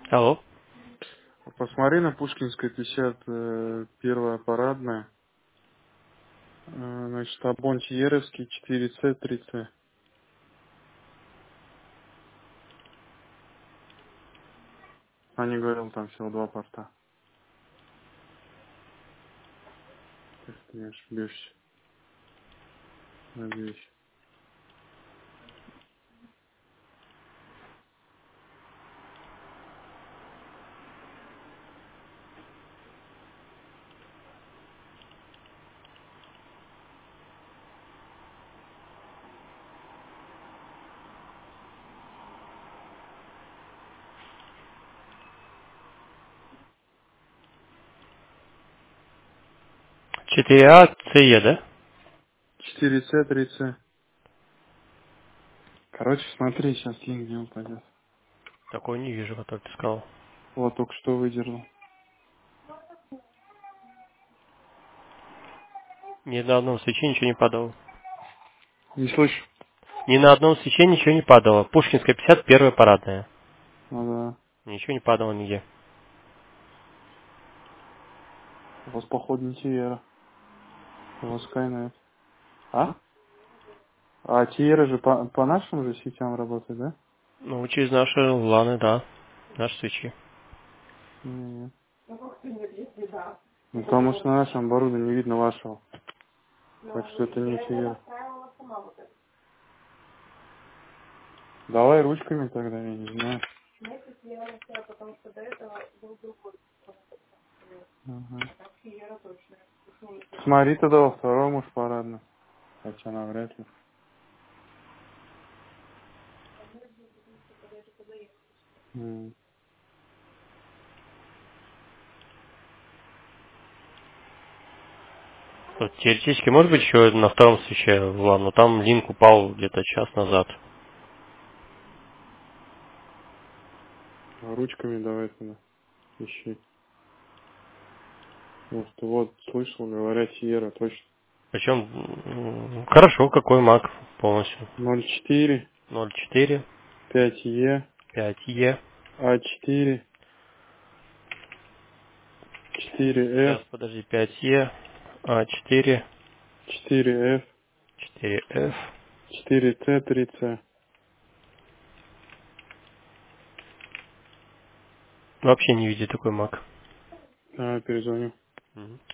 Алло. Посмотри на Пушкинской 51-я парадная. Значит, Абон Тиеровский 4С 3С. Они говорил, там всего два порта. Так ты не ошибешься, надеюсь. Четыре а ЦЕ, да? 4С 3С. Короче, смотри, сейчас линк где упадет. Такого не вижу, который ты сказал. Вот только что выдержал. Ни на одном свече ничего не падало. Не слышу? Ни на одном свече ничего не падало. Пушкинская 51-я парадная. Ну да. Ничего не падало нигде. У вас походу не Тиера. У вас Скайнет. А? А Тиера же по нашим же сетям работает, да? Ну, через наши ланы, да. Наши свечи. Нет. Ну, потому что на нашем оборудовании не видно вашего. Так что это не Тиера. Давай ручками тогда, я не знаю. Ага. Смотри тогда во втором уж парадно. Хотя навряд ли. М. Вот, теоретически, может быть, еще на втором свече лан, но там линк упал где-то час назад. Ручками давай тогда ищи. Вот, слышал, говорят, Сиера, точно. Причем, хорошо, какой маг полностью. 0,4, 0,4, 5Е, 5Е. А4, 4F, Сейчас, подожди, 5Е, А4, 4F, 4F. 4С, 3С. Вообще не видит такой маг. Давай перезвоню. Мгм.